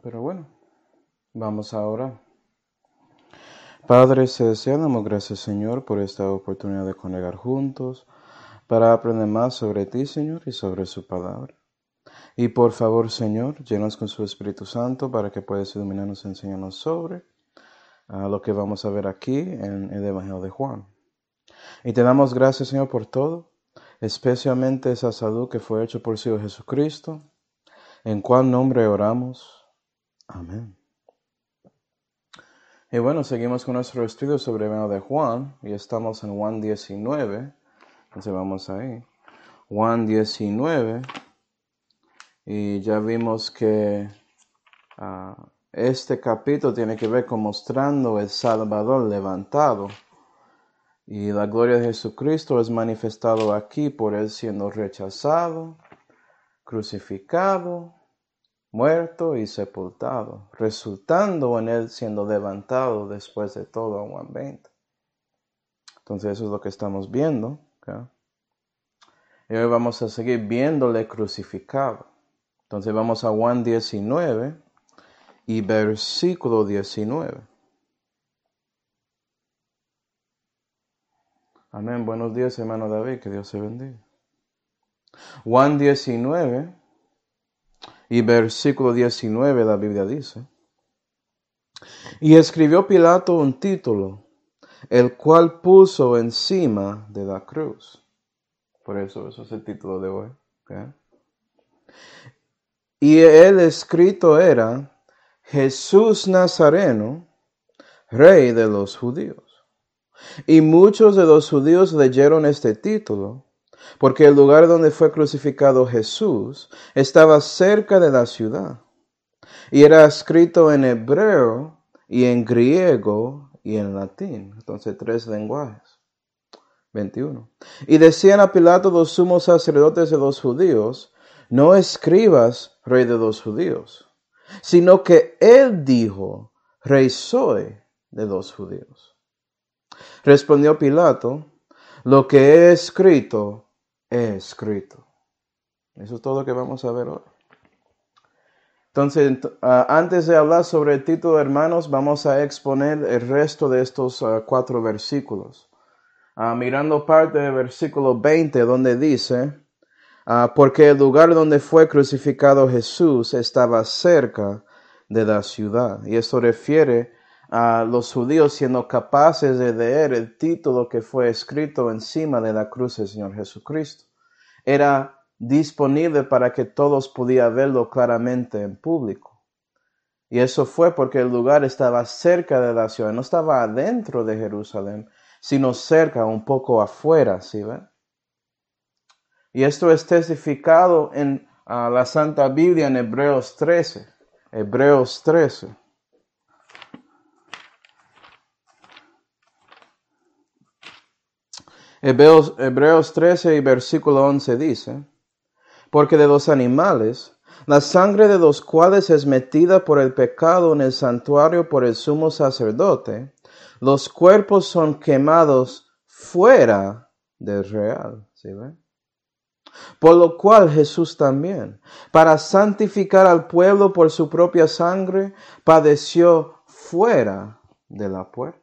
Pero bueno, vamos a orar. Padre Celestial, damos gracias, Señor, por esta oportunidad de congregar juntos para aprender más sobre ti, Señor, y sobre su palabra. Y por favor, Señor, llenos con su Espíritu Santo para que puedas iluminarnos y enseñarnos sobre lo que vamos a ver aquí en el Evangelio de Juan. Y te damos gracias, Señor, por todo, especialmente esa salud que fue hecha por su Hijo Jesucristo, en cual nombre oramos. Amén. Y bueno, seguimos con nuestro estudio sobre el Evangelio de Juan, y estamos en Juan 19, entonces vamos ahí. Juan 19, y ya vimos que este capítulo tiene que ver con mostrando el Salvador levantado. Y la gloria de Jesucristo es manifestado aquí por Él siendo rechazado, crucificado, muerto y sepultado, resultando en Él siendo levantado después de todo en Juan 20. Entonces eso es lo que estamos viendo. ¿Okay? Y hoy vamos a seguir viéndole crucificado. Entonces vamos a Juan 19 y versículo 19. Amén. Buenos días, hermano David. Que Dios te bendiga. Juan 19 y versículo 19, la Biblia dice: Y escribió Pilato un título, el cual puso encima de la cruz. Por eso es el título de hoy. ¿Okay? Y el escrito era: Jesús Nazareno, Rey de los judíos. Y muchos de los judíos leyeron este título, porque el lugar donde fue crucificado Jesús estaba cerca de la ciudad, y era escrito en hebreo y en griego y en latín. Entonces 3 lenguajes. 21. Y decían a Pilato los sumos sacerdotes de los judíos: No escribas, Rey de los judíos, sino que él dijo: Rey soy de los judíos. Respondió Pilato: Lo que he escrito, he escrito. Eso es todo lo que vamos a ver hoy. Entonces, antes de hablar sobre el título, hermanos, vamos a exponer el resto de estos 4 versículos. Mirando parte del versículo 20, donde dice: porque el lugar donde fue crucificado Jesús estaba cerca de la ciudad. Y esto refiere a los judíos siendo capaces de leer el título que fue escrito encima de la cruz del Señor Jesucristo. Era disponible para que todos pudieran verlo claramente en público. Y eso fue porque el lugar estaba cerca de la ciudad, no estaba adentro de Jerusalén, sino cerca, un poco afuera, ¿sí ven? Y esto es testificado en la Santa Biblia en Hebreos 13. Hebreos 13. Hebreos 13 y versículo 11 dice: Porque de los animales, la sangre de los cuales es metida por el pecado en el santuario por el sumo sacerdote, los cuerpos son quemados fuera del real. ¿Sí ven? Por lo cual Jesús también, para santificar al pueblo por su propia sangre, padeció fuera de la puerta.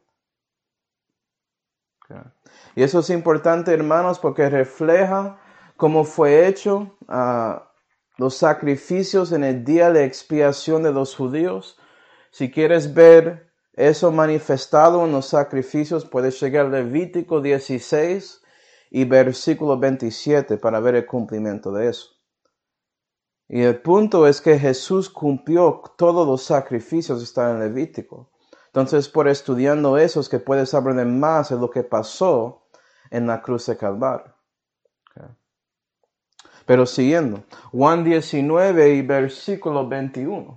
Okay. Y eso es importante, hermanos, porque refleja cómo fue hecho los sacrificios en el día de expiación de los judíos. Si quieres ver eso manifestado en los sacrificios, puedes llegar a Levítico 16 y versículo 27 para ver el cumplimiento de eso. Y el punto es que Jesús cumplió todos los sacrificios que están en Levítico. Entonces, por estudiando eso, es que puedes aprender más de lo que pasó en la cruz de Calvario. Okay. Pero siguiendo, Juan 19 y versículo 21.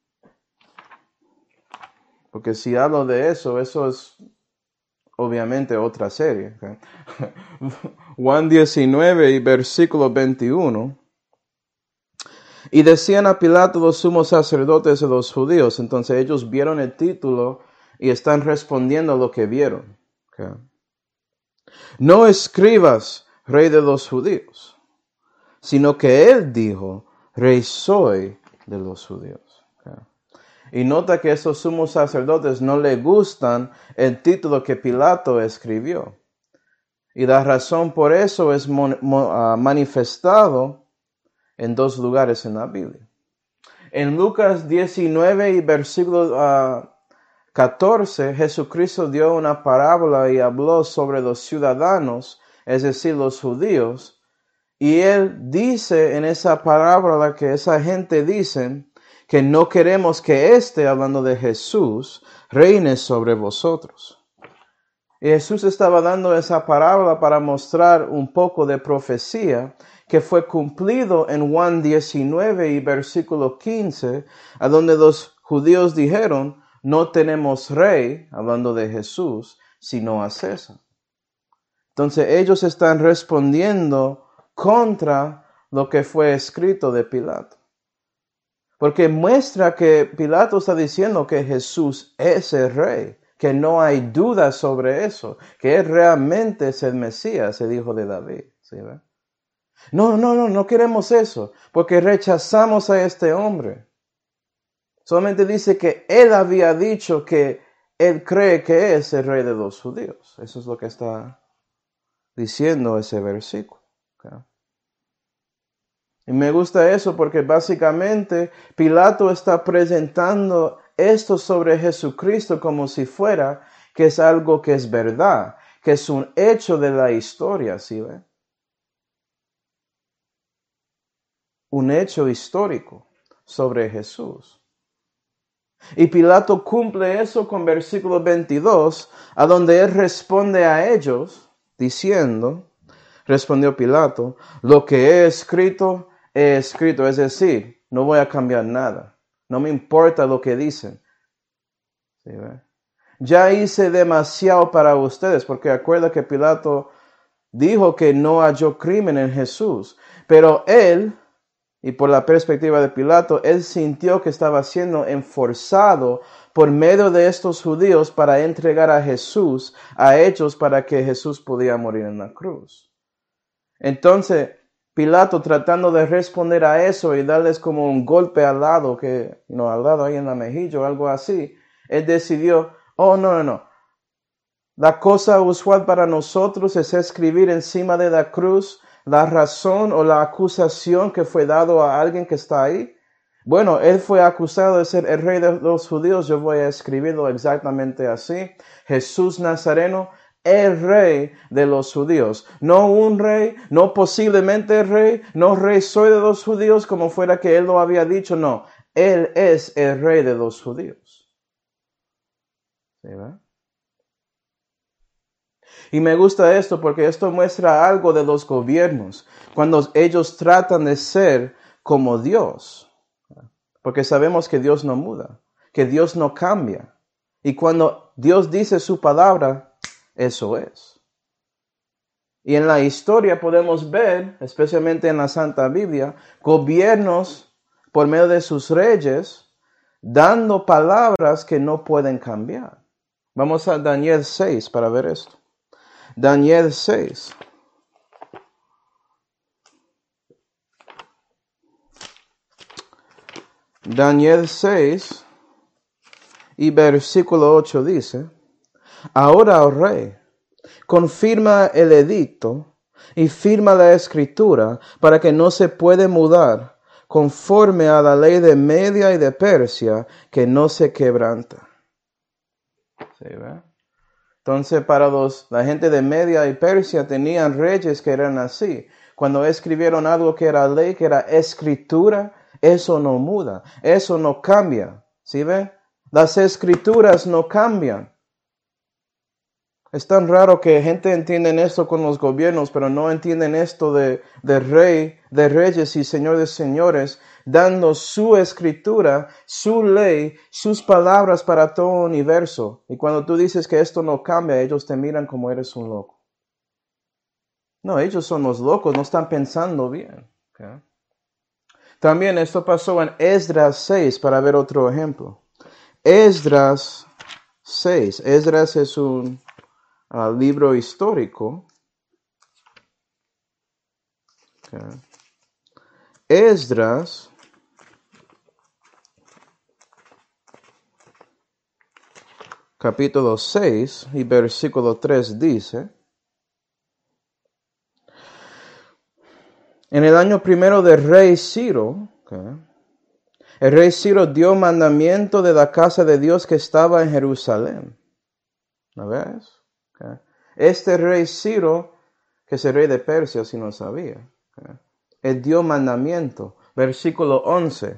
Porque si hablo de eso es obviamente otra serie. Okay. Juan 19 y versículo 21. Y decían a Pilato los sumos sacerdotes de los judíos. Entonces ellos vieron el título y están respondiendo a lo que vieron. Okay. No escribas, Rey de los judíos, sino que él dijo: Rey soy de los judíos. Okay. Y nota que esos sumos sacerdotes no le gustan el título que Pilato escribió. Y la razón por eso es manifestado en dos lugares en la Biblia. En Lucas 19 y versículo 14, Jesucristo dio una parábola y habló sobre los ciudadanos, es decir, los judíos. Y él dice en esa parábola que esa gente dice que no queremos que hablando de Jesús, reine sobre vosotros. Y Jesús estaba dando esa parábola para mostrar un poco de profecía que fue cumplido en Juan 19 y versículo 15, a donde los judíos dijeron, no tenemos rey, hablando de Jesús, sino a César. Entonces ellos están respondiendo contra lo que fue escrito de Pilato. Porque muestra que Pilato está diciendo que Jesús es el rey, que no hay duda sobre eso, que él realmente es el Mesías, el hijo de David. ¿Sí, ve? No queremos eso, porque rechazamos a este hombre. Solamente dice que él había dicho que él cree que es el rey de los judíos. Eso es lo que está diciendo ese versículo. ¿Okay? Y me gusta eso porque básicamente Pilato está presentando esto sobre Jesucristo como si fuera que es algo que es verdad, que es un hecho de la historia, ¿sí ve? Un hecho histórico sobre Jesús. Y Pilato cumple eso con versículo 22, a donde él responde a ellos diciendo, respondió Pilato, lo que he escrito, es decir, no voy a cambiar nada. No me importa lo que dicen. ¿Sí, ve? Ya hice demasiado para ustedes, porque acuerda que Pilato dijo que no halló crimen en Jesús, pero él, y por la perspectiva de Pilato, él sintió que estaba siendo enforzado por medio de estos judíos para entregar a Jesús a ellos para que Jesús podía morir en la cruz. Entonces, Pilato tratando de responder a eso y darles como un golpe al lado, al lado ahí en la mejilla o algo así, él decidió, no. La cosa usual para nosotros es escribir encima de la cruz la razón o la acusación que fue dado a alguien que está ahí. Bueno, él fue acusado de ser el rey de los judíos, yo voy a escribirlo exactamente así. Jesús Nazareno, el rey de los judíos. No un rey, no posiblemente el rey, no rey soy de los judíos como fuera que él lo había dicho, no. Él es el rey de los judíos. ¿Sí, verdad? Y me gusta esto porque esto muestra algo de los gobiernos, cuando ellos tratan de ser como Dios. Porque sabemos que Dios no muda, que Dios no cambia. Y cuando Dios dice su palabra, eso es. Y en la historia podemos ver, especialmente en la Santa Biblia, gobiernos por medio de sus reyes, dando palabras que no pueden cambiar. Vamos a Daniel 6 para ver esto. Daniel 6. Daniel 6 y versículo 8 dice, ahora, oh rey, confirma el edicto y firma la escritura para que no se puede mudar conforme a la ley de Media y de Persia que no se quebranta. ¿Sí, ve? Entonces para la gente de Media y Persia tenían reyes que eran así. Cuando escribieron algo que era ley, que era escritura, eso no muda, eso no cambia. ¿Sí ve? Las escrituras no cambian. Es tan raro que gente entiende esto con los gobiernos, pero no entienden esto de rey, de reyes y señor de señores, dando su escritura, su ley, sus palabras para todo el universo. Y cuando tú dices que esto no cambia, ellos te miran como eres un loco. No, ellos son los locos, no están pensando bien. ¿Okay? También esto pasó en Esdras 6, para ver otro ejemplo. Esdras 6. Esdras es un libro histórico. Okay. Esdras capítulo 6 y versículo 3 dice: en el año primero del rey Ciro, el rey Ciro dio mandamiento de la casa de Dios que estaba en Jerusalén. ¿No ves? Este rey Ciro, que es el rey de Persia, si no sabía, él dio mandamiento. Versículo 11.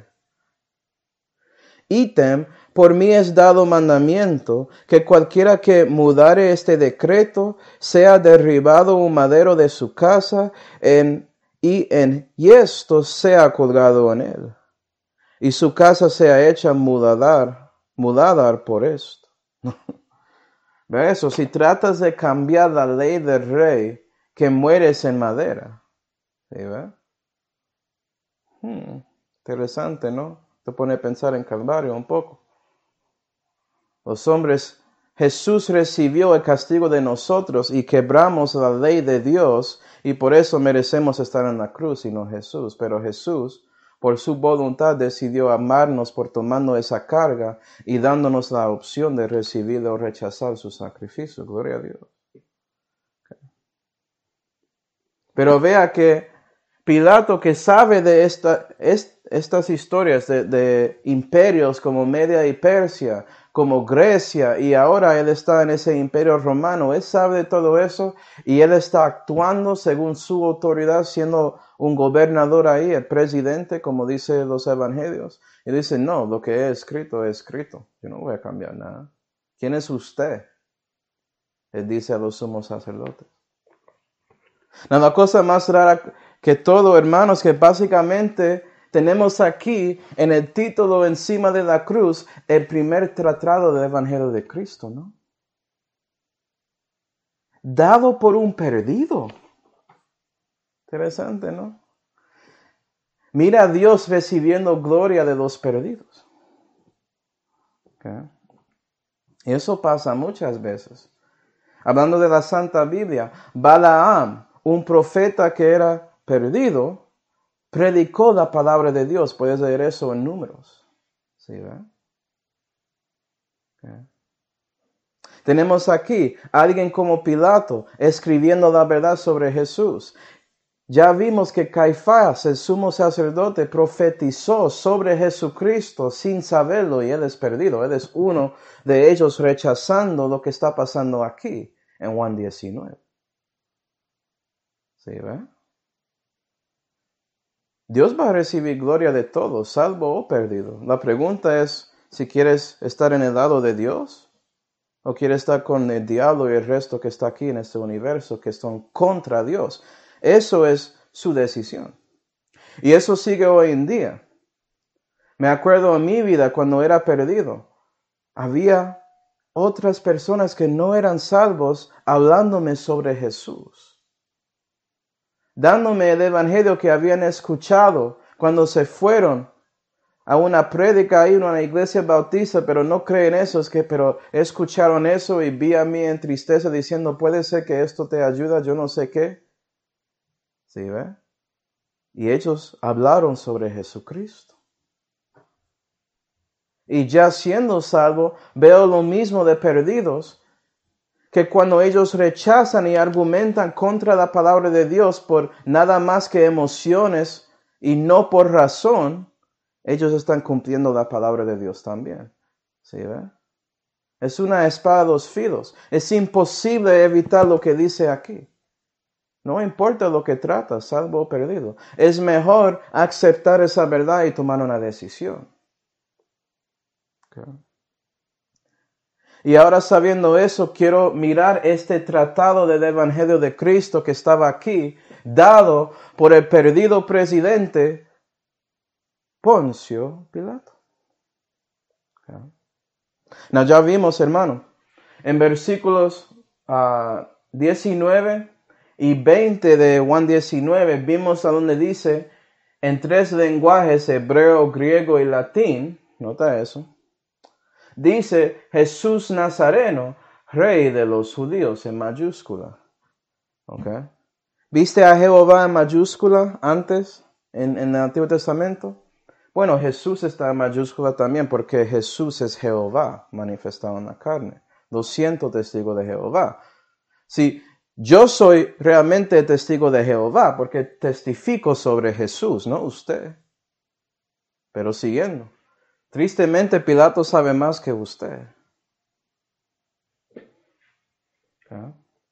Ítem, por mí es dado mandamiento que cualquiera que mudare este decreto sea derribado un madero de su casa y esto sea colgado en él, y su casa sea hecha mudadar por esto. ¿Ve eso? Si tratas de cambiar la ley del rey, que mueres en madera. ¿Sí, ve? Interesante, ¿no? Te pone a pensar en Calvario un poco. Los hombres, Jesús recibió el castigo de nosotros y quebramos la ley de Dios y por eso merecemos estar en la cruz y no Jesús. Pero Jesús, por su voluntad, decidió amarnos por tomando esa carga y dándonos la opción de recibir o rechazar su sacrificio. Gloria a Dios. Pero vea que Pilato, que sabe de estas historias de imperios como Media y Persia, como Grecia, y ahora él está en ese imperio romano, él sabe de todo eso y él está actuando según su autoridad, siendo un gobernador ahí, el presidente, como dice los evangelios. Y dice, no, lo que he escrito, yo no voy a cambiar nada. ¿Quién es usted? Él dice a los sumos sacerdotes. La cosa más rara que todo, hermanos, que básicamente tenemos aquí en el título encima de la cruz el primer tratado del Evangelio de Cristo, ¿no? Dado por un perdido. Interesante, ¿no? Mira a Dios recibiendo gloria de los perdidos. ¿Okay? Y eso pasa muchas veces. Hablando de la Santa Biblia, Balaam, un profeta que era perdido, predicó la palabra de Dios. Puedes leer eso en Números. ¿Sí, verdad? Okay. Tenemos aquí a alguien como Pilato escribiendo la verdad sobre Jesús. Ya vimos que Caifás, el sumo sacerdote, profetizó sobre Jesucristo sin saberlo y él es perdido. Él es uno de ellos rechazando lo que está pasando aquí en Juan 19. ¿Sí, ve? Dios va a recibir gloria de todos, salvo o perdido. La pregunta es si quieres estar en el lado de Dios o quieres estar con el diablo y el resto que está aquí en este universo que están contra Dios. Eso es su decisión. Y eso sigue hoy en día. Me acuerdo en mi vida cuando era perdido. Había otras personas que no eran salvos hablándome sobre Jesús. Dándome el evangelio que habían escuchado cuando se fueron a una prédica ahí en una iglesia bautista, pero no creen eso, pero escucharon eso y vi a mí en tristeza diciendo, puede ser que esto te ayuda, yo no sé qué. ¿Sí, ve? Y ellos hablaron sobre Jesucristo. Y ya siendo salvo, veo lo mismo de perdidos, que cuando ellos rechazan y argumentan contra la palabra de Dios por nada más que emociones y no por razón, ellos están cumpliendo la palabra de Dios también. ¿Sí, ve? Es una espada de dos filos. Es imposible evitar lo que dice aquí. No importa lo que trata, salvo o perdido. Es mejor aceptar esa verdad y tomar una decisión. Okay. Y ahora sabiendo eso, quiero mirar este tratado del Evangelio de Cristo que estaba aquí, dado por el perdido presidente Poncio Pilato. Okay. Now ya vimos, hermano, en versículos 19 y 20 de Juan 19, vimos a donde dice, en tres lenguajes, hebreo, griego y latín, nota eso, dice Jesús Nazareno, rey de los judíos, en mayúscula. Okay. ¿Viste a Jehová en mayúscula antes, en el Antiguo Testamento? Bueno, Jesús está en mayúscula también porque Jesús es Jehová manifestado en la carne. 200 testigos de Jehová. Si yo soy realmente testigo de Jehová, porque testifico sobre Jesús, no usted. Pero siguiendo. Tristemente, Pilato sabe más que usted. ¿Ah?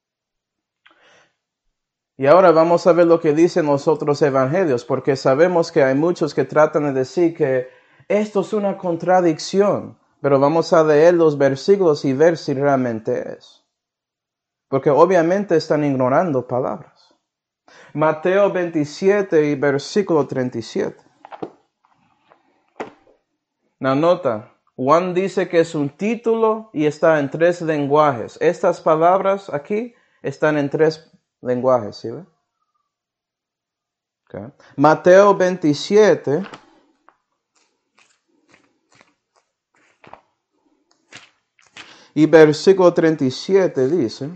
Y ahora vamos a ver lo que dicen los otros evangelios, porque sabemos que hay muchos que tratan de decir que esto es una contradicción, pero vamos a leer los versículos y ver si realmente es. Porque obviamente están ignorando palabras. Mateo 27 y versículo 37. La nota, Juan dice que es un título y está en 3 lenguajes. Estas palabras aquí están en 3 lenguajes, ¿sí ve? Okay. Mateo 27 y versículo 37 dice: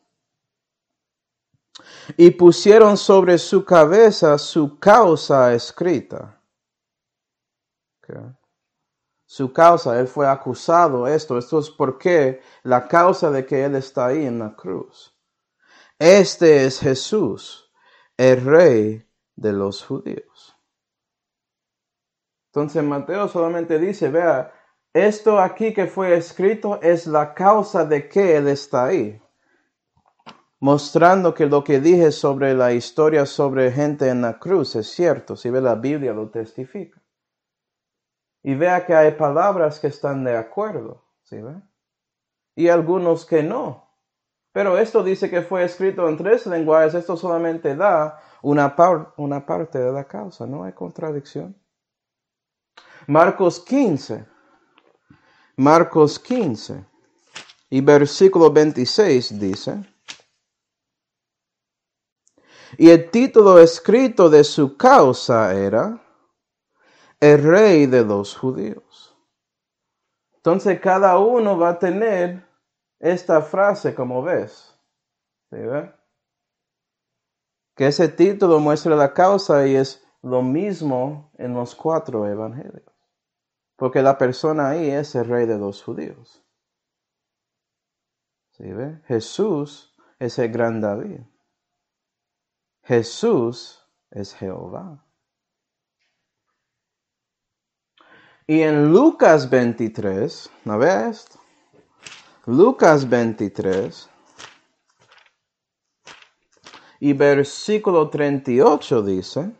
y pusieron sobre su cabeza su causa escrita. Okay. Su causa, él fue acusado, esto es porque la causa de que él está ahí en la cruz. Este es Jesús, el Rey de los judíos. Entonces Mateo solamente dice, vea, esto aquí que fue escrito es la causa de que él está ahí. Mostrando que lo que dije sobre la historia sobre gente en la cruz es cierto. Si ve la Biblia lo testifica. Y vea que hay palabras que están de acuerdo. ¿Sí ve? Y algunos que no. Pero esto dice que fue escrito en 3 lenguajes. Esto solamente da una parte de la causa. No hay contradicción. Marcos 15 y versículo 26 dice: y el título escrito de su causa era el Rey de los judíos. Entonces cada uno va a tener esta frase, como ves. ¿Sí ve? Que ese título muestra la causa y es lo mismo en los 4 evangelios. Porque la persona ahí es el Rey de los judíos. ¿Sí ve? Jesús es el gran David. Jesús es Jehová. Y en Lucas 23, ¿no ves? Lucas 23 y versículo 38 dice: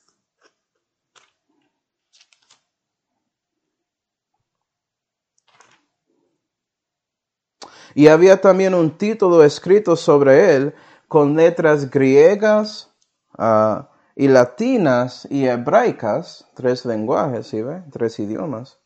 y había también un título escrito sobre él con letras griegas y latinas y hebraicas, 3 lenguajes, ¿sí ve? 3 idiomas.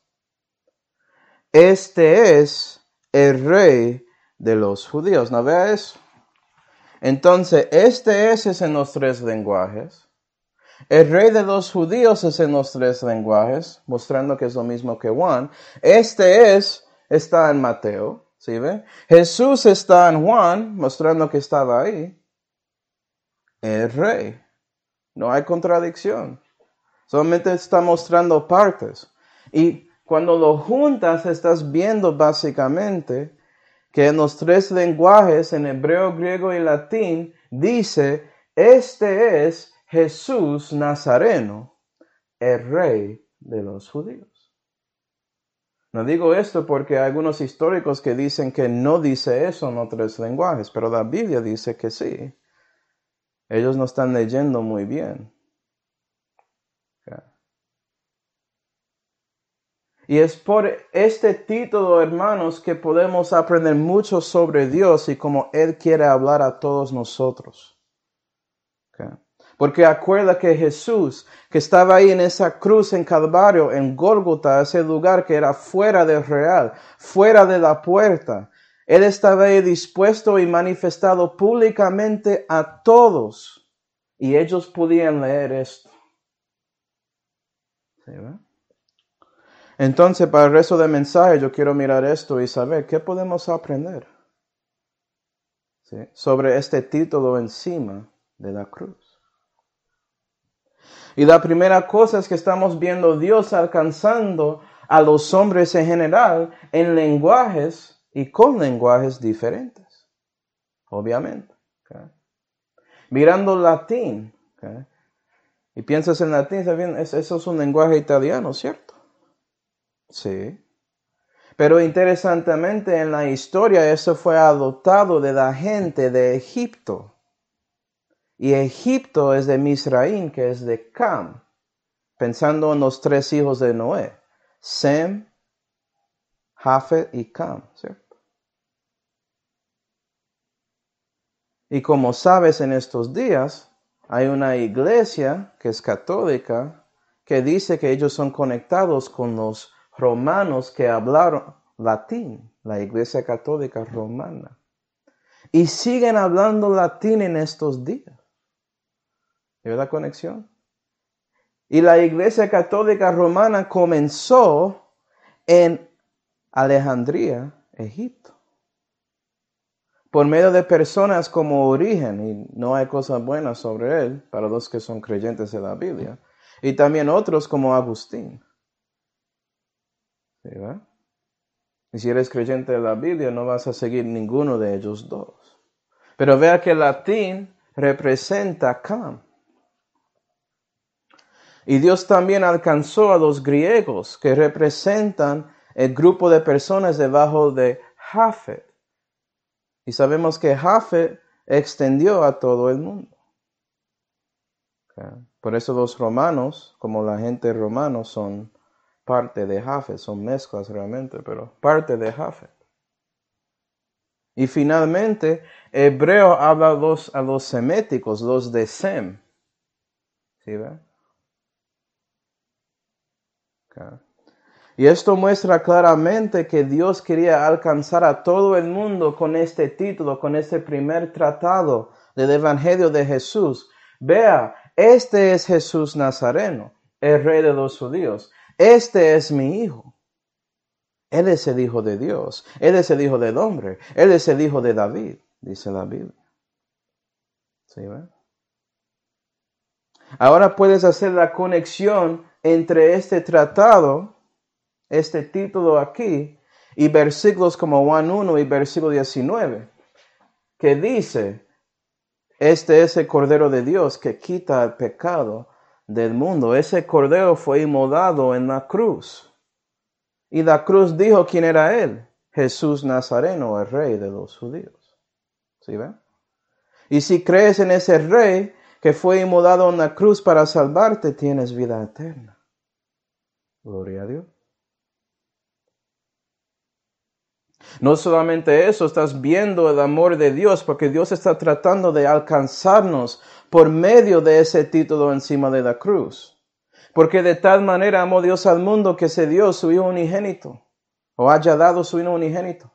Este es el Rey de los judíos. ¿No vea eso? Entonces, este es en los 3 lenguajes. El Rey de los judíos es en los 3 lenguajes, mostrando que es lo mismo que Juan. Está en Mateo, ¿sí ve? Jesús está en Juan, mostrando que estaba ahí. El Rey. No hay contradicción. Solamente está mostrando partes. Y cuando lo juntas, estás viendo básicamente que en los 3 lenguajes, en hebreo, griego y latín, dice, este es Jesús Nazareno, el Rey de los judíos. No digo esto porque hay algunos históricos que dicen que no dice eso en los 3 lenguajes, pero la Biblia dice que sí. Ellos no están leyendo muy bien. Y es por este título, hermanos, que podemos aprender mucho sobre Dios y cómo Él quiere hablar a todos nosotros. Okay. Porque acuerda que Jesús, que estaba ahí en esa cruz en Calvario, en Gólgota, ese lugar que era fuera del real, fuera de la puerta, Él estaba ahí dispuesto y manifestado públicamente a todos. Y ellos podían leer esto. ¿Sí, ve? Entonces, para el resto del mensaje, yo quiero mirar esto y saber qué podemos aprender, ¿sí?, sobre este título encima de la cruz. Y la primera cosa es que estamos viendo a Dios alcanzando a los hombres en general en lenguajes y con lenguajes diferentes, obviamente. Okay. Mirando latín, okay, y piensas en latín, eso es un lenguaje italiano, ¿cierto? Sí. Pero interesantemente en la historia eso fue adoptado de la gente de Egipto. Y Egipto es de Misraim, que es de Cam. Pensando en los 3 hijos de Noé. Sem, Jafet y Cam, ¿cierto? Y como sabes, en estos días hay una iglesia que es católica que dice que ellos son conectados con los romanos que hablaron latín, la iglesia católica romana. Y siguen hablando latín en estos días. ¿Ve la conexión? Y la iglesia católica romana comenzó en Alejandría, Egipto, por medio de personas como Origen, y no hay cosas buenas sobre él para los que son creyentes de la Biblia, y también otros como Agustín. ¿Sí, va? Y si eres creyente de la Biblia, no vas a seguir ninguno de ellos dos. Pero vea que el latín representa Cam. Y Dios también alcanzó a los griegos, que representan el grupo de personas debajo de Jafet. Y sabemos que Jafet extendió a todo el mundo. Okay. Por eso los romanos, como la gente romana, son parte de Jafet, son mezclas realmente, pero parte de Jafet. Y finalmente, hebreo habla a los seméticos, los de Sem. ¿Sí ve? Okay. Y esto muestra claramente que Dios quería alcanzar a todo el mundo con este título, con este primer tratado del Evangelio de Jesús. Vea, este es Jesús Nazareno, el Rey de los judíos. Este es mi Hijo. Él es el Hijo de Dios. Él es el Hijo del hombre. Él es el Hijo de David, dice la Biblia. ¿Sí, ve? Ahora puedes hacer la conexión entre este tratado, este título aquí, y versículos como Juan 1 y versículo 19, que dice, este es el Cordero de Dios que quita el pecado del mundo. Ese Cordero fue inmolado en la cruz. Y la cruz dijo quién era él, Jesús Nazareno, el Rey de los judíos. ¿Sí ven? Y si crees en ese Rey que fue inmolado en la cruz para salvarte, tienes vida eterna. Gloria a Dios. No solamente eso, estás viendo el amor de Dios, porque Dios está tratando de alcanzarnos por medio de ese título encima de la cruz. Porque de tal manera amó Dios al mundo que se dio su Hijo unigénito, o haya dado su Hijo unigénito,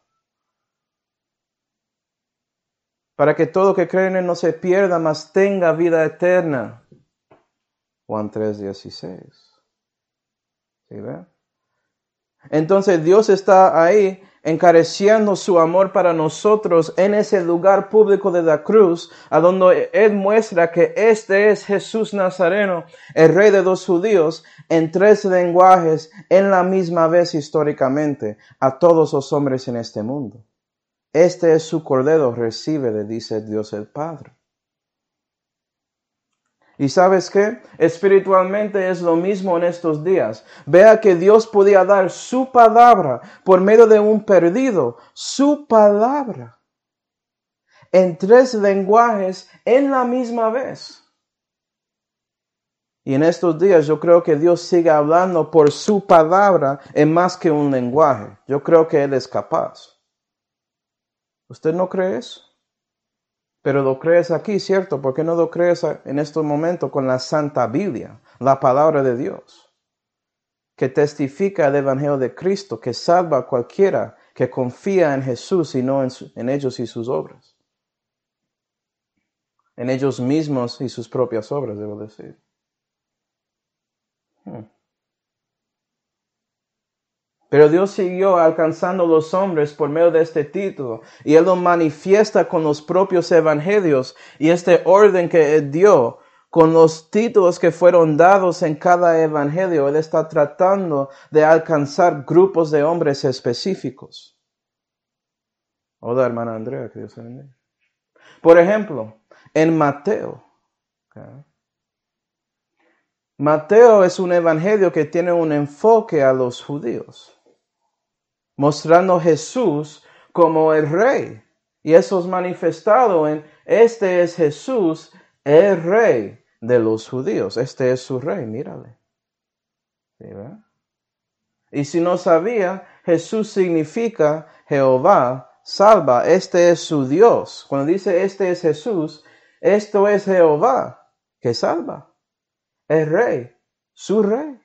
para que todo que cree en él no se pierda, mas tenga vida eterna. Juan 3:16. ¿Sí ve? Entonces Dios está ahí encareciendo su amor para nosotros en ese lugar público de la cruz, a donde Él muestra que este es Jesús Nazareno, el Rey de los judíos, en 3 lenguajes, en la misma vez históricamente, a todos los hombres en este mundo. Este es su Cordero, recíbele, dice Dios el Padre. ¿Y sabes qué? Espiritualmente es lo mismo en estos días. Vea que Dios podía dar su palabra por medio de un perdido, su palabra, en 3 lenguajes en la misma vez. Y en estos días yo creo que Dios sigue hablando por su palabra en más que un lenguaje. Yo creo que Él es capaz. ¿Usted no cree eso? Pero lo crees aquí, ¿cierto? ¿Por qué no lo crees en este momento con la Santa Biblia, la palabra de Dios, que testifica el Evangelio de Cristo, que salva a cualquiera que confía en Jesús y no en ellos y sus obras? En ellos mismos y sus propias obras, debo decir. Pero Dios siguió alcanzando a los hombres por medio de este título, y Él lo manifiesta con los propios evangelios y este orden que Él dio, con los títulos que fueron dados en cada evangelio. Él está tratando de alcanzar grupos de hombres específicos. Hola, hermana Andrea, que Dios te bendiga. Por ejemplo, en Mateo. Okay. Mateo es un evangelio que tiene un enfoque a los judíos, mostrando a Jesús como el rey. Y eso es manifestado en, este es Jesús, el rey de los judíos. Este es su rey, mírale. ¿Sí, verdad? Y si no sabía, Jesús significa Jehová salva. Este es su Dios. Cuando dice este es Jesús, esto es Jehová que salva. El rey, su rey.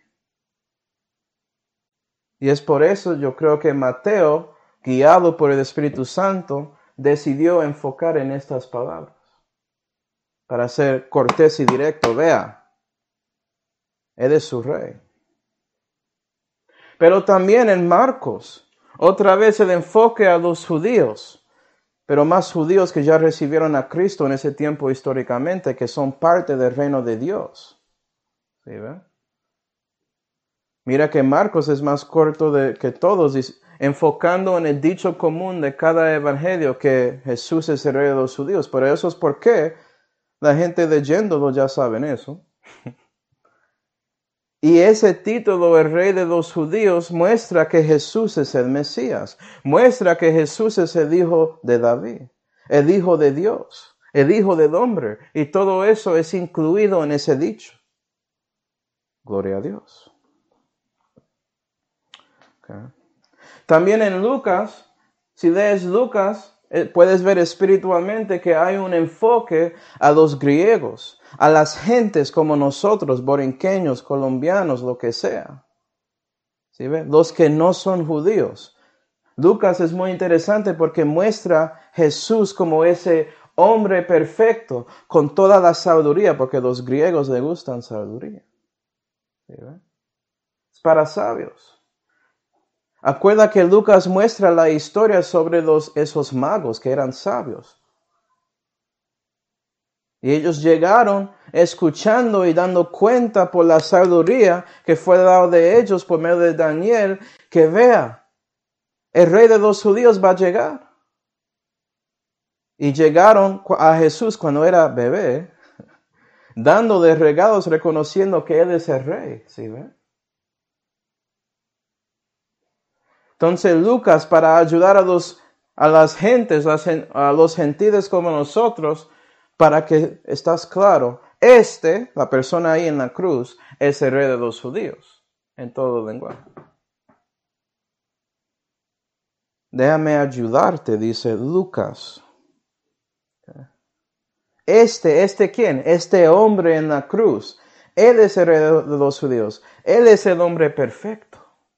Y es por eso yo creo que Mateo, guiado por el Espíritu Santo, decidió enfocar en estas palabras. Para ser cortés y directo, vea, Él es su rey. Pero también en Marcos, otra vez el enfoque a los judíos, pero más judíos que ya recibieron a Cristo en ese tiempo históricamente, que son parte del reino de Dios. ¿Sí, ve? Mira que Marcos es más corto que todos, enfocando en el dicho común de cada evangelio que Jesús es el rey de los judíos. Pero eso es porque la gente leyéndolo ya saben eso. Y ese título, el rey de los judíos, muestra que Jesús es el Mesías. Muestra que Jesús es el hijo de David, el hijo de Dios, el hijo del hombre. Y todo eso es incluido en ese dicho. Gloria a Dios. Okay. También en Lucas, si lees Lucas, puedes ver espiritualmente que hay un enfoque a los griegos, a las gentes como nosotros, borinqueños, colombianos, lo que sea. ¿Sí ve? Los que no son judíos. Lucas es muy interesante porque muestra a Jesús como ese hombre perfecto, con toda la sabiduría, porque a los griegos les gustan sabiduría. ¿Sí ve? Es para sabios. Acuerda que Lucas muestra la historia sobre esos magos que eran sabios. Y ellos llegaron escuchando y dando cuenta por la sabiduría que fue dado de ellos por medio de Daniel, que vea, el rey de los judíos va a llegar. Y llegaron a Jesús cuando era bebé, dándole regalos, reconociendo que Él es el rey. ¿Sí ve? Entonces Lucas, para ayudar a las gentes, a los gentiles como nosotros, para que estás claro, la persona ahí en la cruz, es el rey de los judíos, en todo lenguaje. Déjame ayudarte, dice Lucas. ¿Quién? Este hombre en la cruz. Él es el rey de los judíos. Él es el hombre perfecto.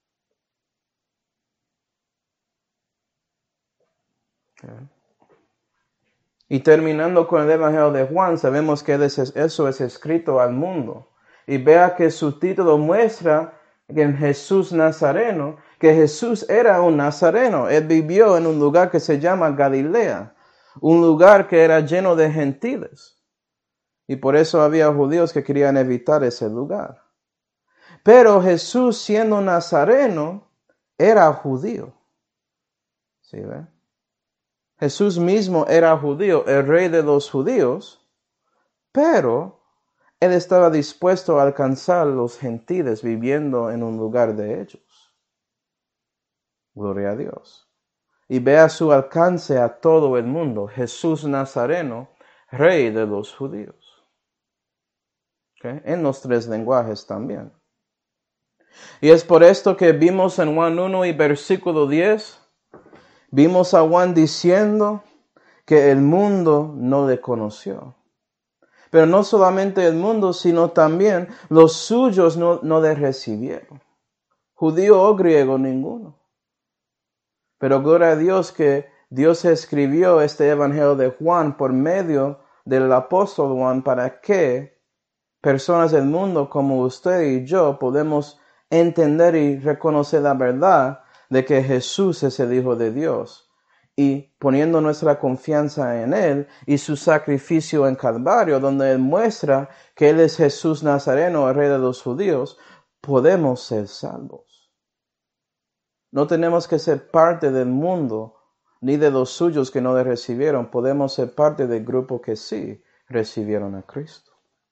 Y terminando con el Evangelio de Juan, sabemos que eso es escrito al mundo. Y vea que su título muestra que en Jesús Nazareno, que Jesús era un nazareno. Él vivió en un lugar que se llama Galilea, un lugar que era lleno de gentiles. Y por eso había judíos que querían evitar ese lugar. Pero Jesús, siendo nazareno, era judío. ¿Sí ve? Jesús mismo era judío, el rey de los judíos, pero Él estaba dispuesto a alcanzar a los gentiles viviendo en un lugar de ellos. Gloria a Dios. Y vea su alcance a todo el mundo. Jesús Nazareno, rey de los judíos. ¿Okay? En los tres lenguajes también. Y es por esto que vimos en Juan 1 y versículo 10, vimos a Juan diciendo que el mundo no le conoció. Pero no solamente el mundo, sino también los suyos no le recibieron. Judío o griego, ninguno. Pero gloria a Dios que Dios escribió este evangelio de Juan por medio del apóstol Juan para que personas del mundo como usted y yo podemos entender y reconocer la verdad de que Jesús es el Hijo de Dios. Y poniendo nuestra confianza en Él y su sacrificio en Calvario, donde Él muestra que Él es Jesús Nazareno, el rey de los judíos, podemos ser salvos. No tenemos que ser parte del mundo ni de los suyos que no le recibieron. Podemos ser parte del grupo que sí recibieron a Cristo.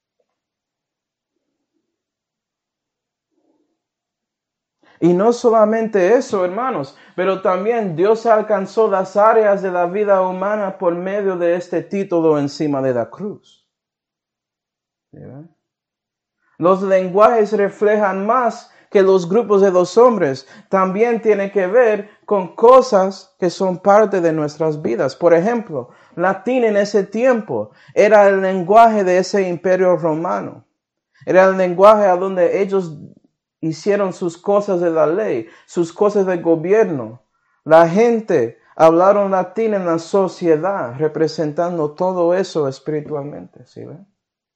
Y no solamente eso, hermanos, pero también Dios alcanzó las áreas de la vida humana por medio de este título encima de la cruz. ¿Sí? Los lenguajes reflejan más que los grupos de los hombres. También tiene que ver con cosas que son parte de nuestras vidas. Por ejemplo, latín en ese tiempo era el lenguaje de ese imperio romano. Era el lenguaje a donde ellos hicieron sus cosas de la ley, sus cosas de gobierno. La gente hablaron latín en la sociedad, representando todo eso espiritualmente. ¿Sí ven?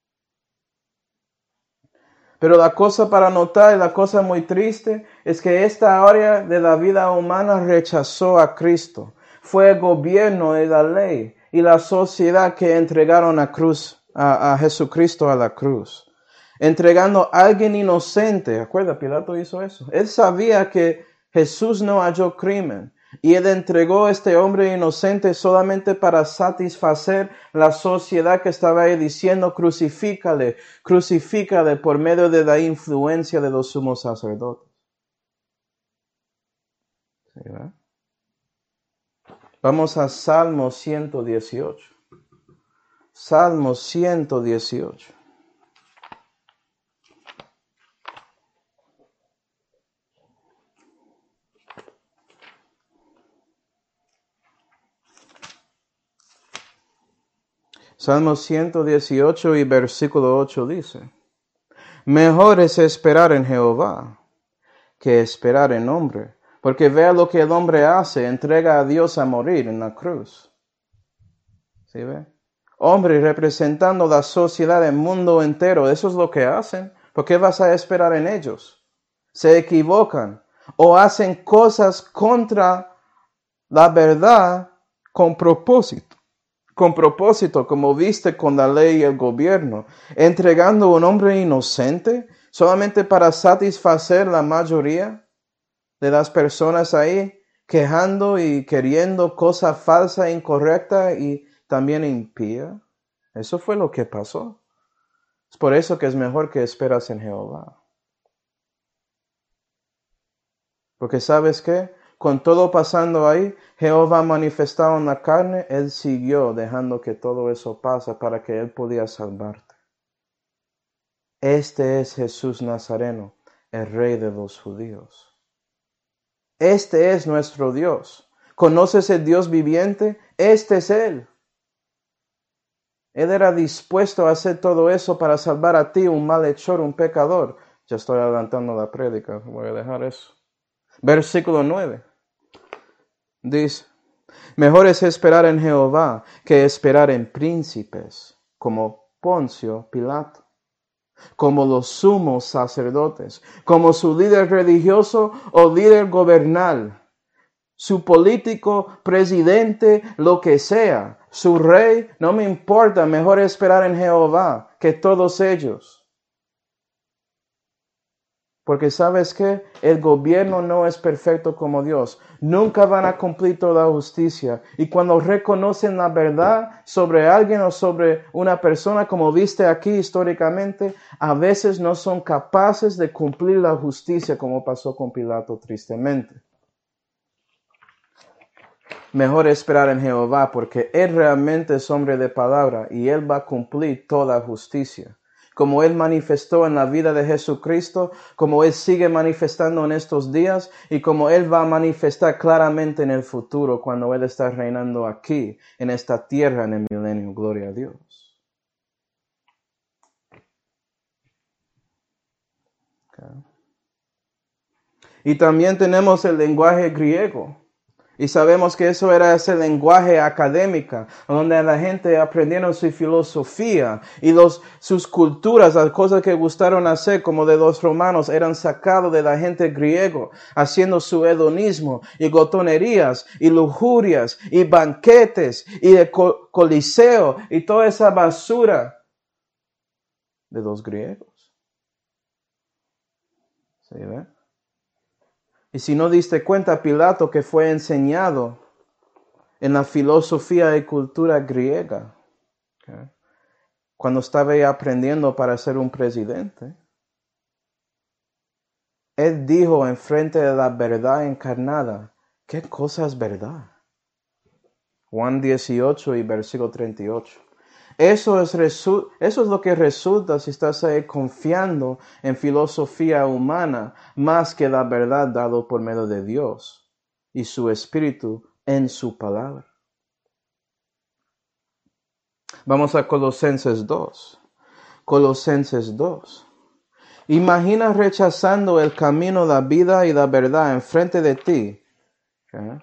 Pero la cosa para notar y la cosa muy triste es que esta área de la vida humana rechazó a Cristo. Fue el gobierno y la ley y la sociedad que entregaron a Jesucristo a la cruz. Entregando a alguien inocente. ¿Acuerda? Pilato hizo eso. Él sabía que Jesús no halló crimen. Y él entregó a este hombre inocente solamente para satisfacer la sociedad que estaba ahí diciendo, crucifícale, crucifícale por medio de la influencia de los sumos sacerdotes. ¿Sí, verdad? Vamos a Salmo 118. Salmo 118. Salmo 118 y versículo 8 dice, mejor es esperar en Jehová que esperar en hombre, porque vea lo que el hombre hace, entrega a Dios a morir en la cruz. ¿Sí ve? Hombres representando la sociedad del mundo entero, eso es lo que hacen. ¿Por qué vas a esperar en ellos? Se equivocan o hacen cosas contra la verdad con propósito. Con propósito, como viste con la ley y el gobierno, entregando a un hombre inocente solamente para satisfacer la mayoría de las personas ahí, quejando y queriendo cosa falsa, incorrecta y también impía. Eso fue lo que pasó. Es por eso que es mejor que esperas en Jehová. Porque ¿sabes qué? Con todo pasando ahí, Jehová manifestado en la carne, Él siguió dejando que todo eso pasa para que Él podía salvarte. Este es Jesús Nazareno, el Rey de los judíos. Este es nuestro Dios. ¿Conoces el Dios viviente? Este es Él. Él era dispuesto a hacer todo eso para salvar a ti, un malhechor, un pecador. Ya estoy adelantando la prédica, voy a dejar eso. Versículo 9. Dice, mejor es esperar en Jehová que esperar en príncipes, como Poncio Pilato, como los sumos sacerdotes, como su líder religioso o líder gobernal, su político, presidente, lo que sea, su rey, no me importa, mejor esperar en Jehová que todos ellos. Porque ¿sabes qué? El gobierno no es perfecto como Dios. Nunca van a cumplir toda la justicia. Y cuando reconocen la verdad sobre alguien o sobre una persona, como viste aquí históricamente, a veces no son capaces de cumplir la justicia como pasó con Pilato tristemente. Mejor esperar en Jehová porque Él realmente es hombre de palabra y Él va a cumplir toda justicia. Como Él manifestó en la vida de Jesucristo, como Él sigue manifestando en estos días y como Él va a manifestar claramente en el futuro cuando Él está reinando aquí, en esta tierra, en el milenio. Gloria a Dios. Okay. Y también tenemos el lenguaje griego. Y sabemos que eso era ese lenguaje académico, donde la gente aprendieron su filosofía y sus culturas, las cosas que gustaron hacer, como de los romanos, eran sacados de la gente griego, haciendo su hedonismo y glotonerías y lujurias y banquetes y de coliseo y toda esa basura de los griegos. ¿Sí ve? Y si no diste cuenta, Pilato, que fue enseñado en la filosofía y cultura griega, ¿okay? Cuando estaba aprendiendo para ser un presidente. Él dijo en frente de la verdad encarnada, ¿qué cosa es verdad? Juan 18 y versículo 38. Eso es lo que resulta si estás ahí confiando en filosofía humana más que la verdad dada por medio de Dios y su Espíritu en su palabra. Vamos a Colosenses 2. Colosenses 2. Imagina rechazando el camino, la vida y la verdad enfrente de ti. ¿Okay?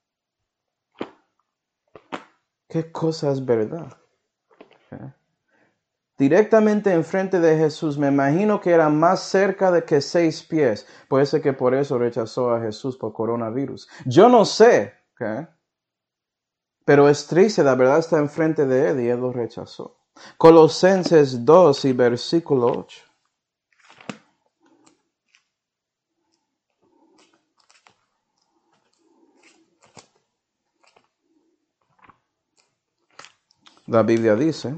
¿Qué cosa es verdad? ¿Okay? Directamente enfrente de Jesús, me imagino que era más cerca de que 6 pies. Puede ser que por eso rechazó a Jesús por coronavirus. Yo no sé, ¿okay? Pero es triste, la verdad está enfrente de él y él lo rechazó. Colosenses 2 y versículo 8. La Biblia dice,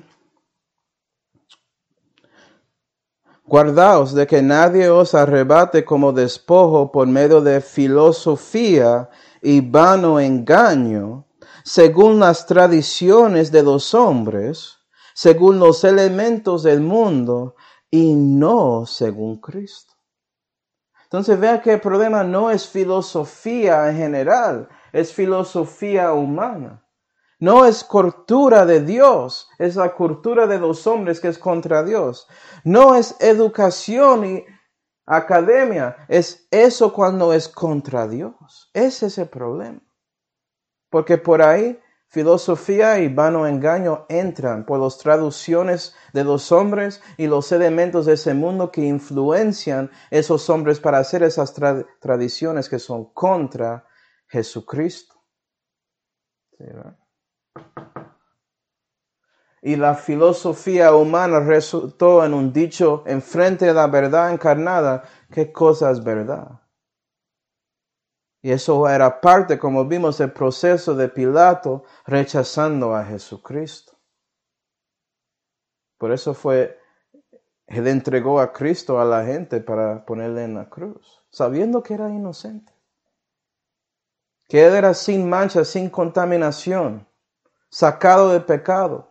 guardaos de que nadie os arrebate como despojo por medio de filosofía y vano engaño, según las tradiciones de los hombres, según los elementos del mundo, y no según Cristo. Entonces vea que el problema no es filosofía en general, es filosofía humana. No es cultura de Dios, es la cultura de los hombres que es contra Dios. No es educación y academia, es eso cuando es contra Dios. Ese es el problema. Porque por ahí filosofía y vano engaño entran por las traducciones de los hombres y los elementos de ese mundo que influencian esos hombres para hacer esas tradiciones que son contra Jesucristo. ¿Sí, verdad? Y la filosofía humana resultó en un dicho enfrente de la verdad encarnada, ¿qué cosa es verdad? Y eso era parte, como vimos, del proceso de Pilato rechazando a Jesucristo. Por eso él entregó a Cristo a la gente para ponerle en la cruz, sabiendo que era inocente. Que él era sin mancha, sin contaminación, sacado de pecado.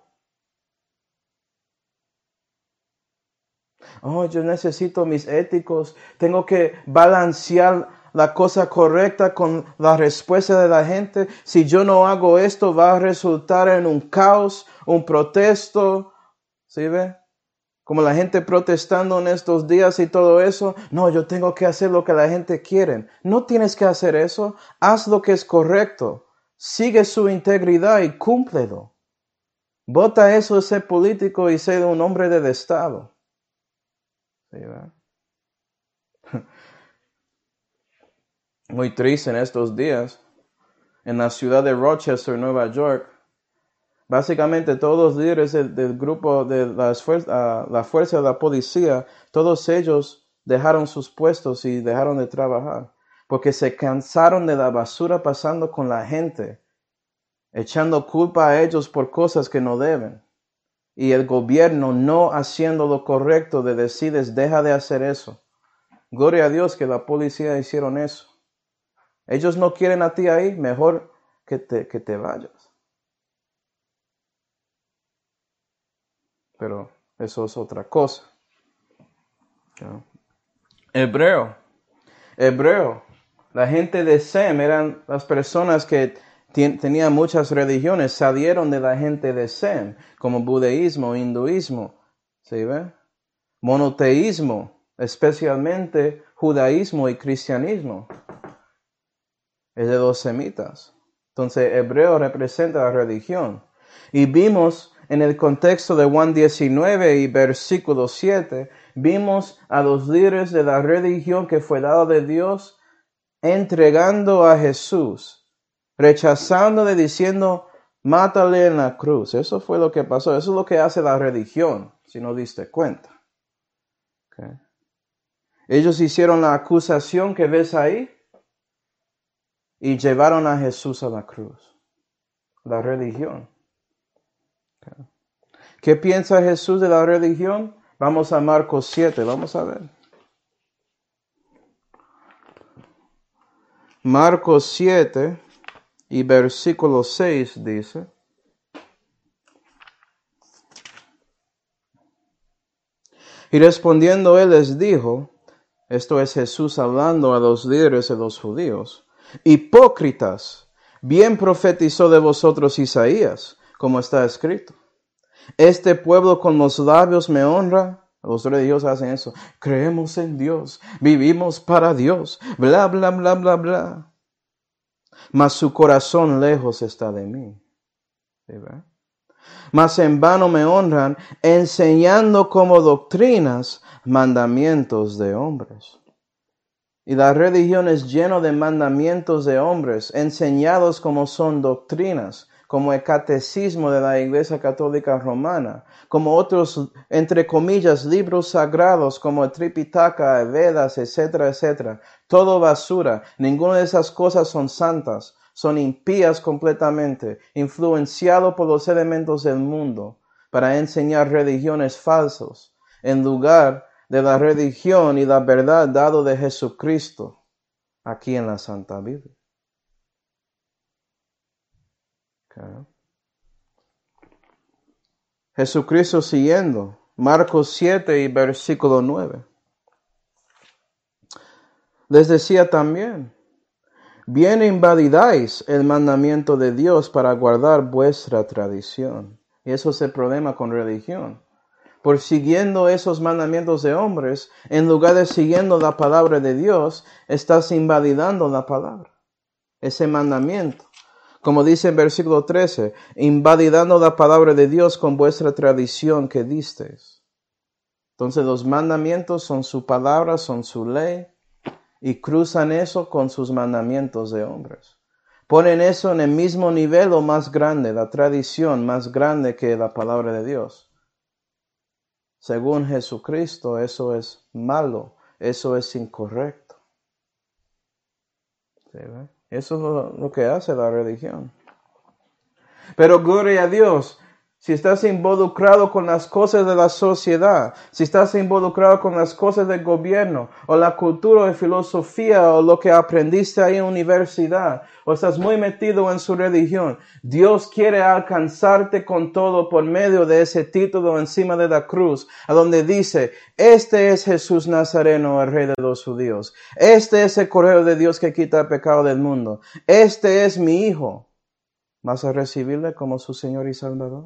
Oh, yo necesito mis éticos, tengo que balancear la cosa correcta con la respuesta de la gente. Si yo no hago esto, va a resultar en un caos, un protesto. ¿Sí ve? Como la gente protestando en estos días y todo eso. No, yo tengo que hacer lo que la gente quiere. No tienes que hacer eso. Haz lo que es correcto. Sigue su integridad y cúmplelo. Vota eso de ser político y ser un hombre del Estado. ¿Sí, verdad? Muy triste en estos días, en la ciudad de Rochester, Nueva York, básicamente todos los líderes del grupo de la fuerza de la policía, todos ellos dejaron sus puestos y dejaron de trabajar, porque se cansaron de la basura pasando con la gente, echando culpa a ellos por cosas que no deben. Y el gobierno no haciendo lo correcto de decirles, deja de hacer eso. Gloria a Dios que la policía hicieron eso. Ellos no quieren a ti ahí, mejor que te vayas. Pero eso es otra cosa. ¿No? Hebreo. La gente de Sem eran las personas que tenían muchas religiones, salieron de la gente de Sem, como budeísmo, hinduismo, ¿sí ve? Monoteísmo, especialmente judaísmo y cristianismo. Es de los semitas. Entonces, hebreo representa la religión. Y vimos en el contexto de Juan 19 y versículo 7, vimos a los líderes de la religión que fue dado de Dios entregando a Jesús, rechazándole, diciendo, mátale en la cruz. Eso fue lo que pasó. Eso es lo que hace la religión, si no diste cuenta. Okay. Ellos hicieron la acusación que ves ahí y llevaron a Jesús a la cruz. la religión. ¿Qué piensa Jesús de la religión? Vamos a Marcos 7, vamos a ver. Marcos 7 y versículo 6 dice: y respondiendo él les dijo, esto es Jesús hablando a los líderes de los judíos, hipócritas, bien profetizó de vosotros Isaías, como está escrito. Este pueblo con los labios me honra. Los religiosos hacen eso. Creemos en Dios, vivimos para Dios, bla, bla, bla, bla, bla. Mas su corazón lejos está de mí. ¿Sí, verdad? Mas en vano me honran, enseñando como doctrinas mandamientos de hombres. Y la religión es llena de mandamientos de hombres, enseñados como son doctrinas, como el catecismo de la Iglesia Católica Romana, como otros, entre comillas, libros sagrados, como el Tripitaka, el Vedas, etcétera, etcétera. Todo basura. Ninguna de esas cosas son santas. Son impías completamente, influenciados por los elementos del mundo para enseñar religiones falsas, en lugar de la religión y la verdad dado de Jesucristo aquí en la Santa Biblia. Okay. Jesucristo siguiendo, Marcos 7 y versículo 9. Les decía también, bien invalidáis el mandamiento de Dios para guardar vuestra tradición. Y eso es el problema con religión. Por siguiendo esos mandamientos de hombres, en lugar de siguiendo la palabra de Dios, estás invalidando la palabra, ese mandamiento. Como dice en versículo 13, invalidando la palabra de Dios con vuestra tradición que disteis. Entonces los mandamientos son su palabra, son su ley, y cruzan eso con sus mandamientos de hombres. Ponen eso en el mismo nivel o más grande, la tradición más grande que la palabra de Dios. Según Jesucristo, eso es malo, eso es incorrecto. ¿Sí, ve? Eso es lo que hace la religión. Pero gloria a Dios, si estás involucrado con las cosas de la sociedad, si estás involucrado con las cosas del gobierno, o la cultura o filosofía, o lo que aprendiste ahí en universidad, o estás muy metido en su religión, Dios quiere alcanzarte con todo por medio de ese título encima de la cruz, a donde dice, este es Jesús Nazareno, el Rey de los judíos. Este es el Cordero de Dios que quita el pecado del mundo. Este es mi Hijo. ¿Vas a recibirle como su Señor y Salvador?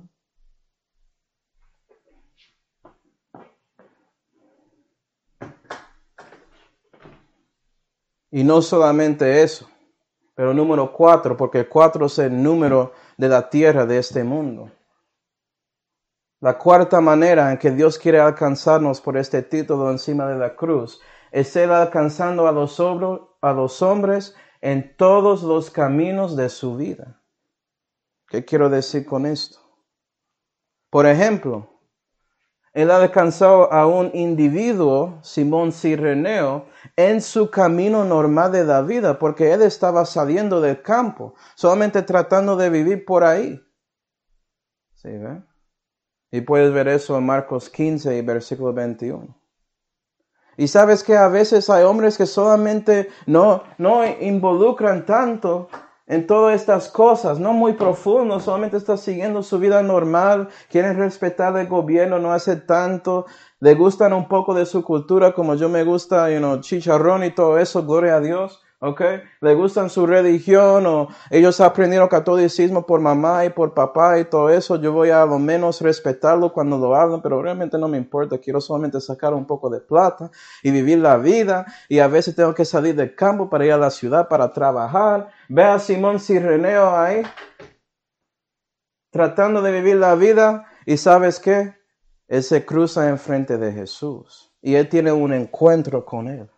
Y no solamente eso, pero número 4, porque 4 es el número de la tierra de este mundo. La cuarta manera en que Dios quiere alcanzarnos por este título encima de la cruz es Él alcanzando a los hombres en todos los caminos de su vida. ¿Qué quiero decir con esto? Por ejemplo, Él alcanzó a un individuo, Simón Cireneo, en su camino normal de la vida, porque él estaba saliendo del campo, solamente tratando de vivir por ahí. ¿Sí, ve? Y puedes ver eso en Marcos 15 y versículo 21. Y sabes que a veces hay hombres que solamente no involucran tanto en todas estas cosas, no muy profundo, solamente está siguiendo su vida normal, quieren respetar el gobierno, no hace tanto, le gustan un poco de su cultura como yo me gusta, chicharrón y todo eso, gloria a Dios, okay, le gustan su religión o ellos aprendieron catolicismo por mamá y por papá y todo eso, yo voy a lo menos respetarlo cuando lo hablan, pero realmente no me importa, quiero solamente sacar un poco de plata y vivir la vida y a veces tengo que salir del campo para ir a la ciudad para trabajar. Ve a Simón Cireneo ahí, tratando de vivir la vida y ¿sabes qué? Él se cruza enfrente de Jesús y él tiene un encuentro con él.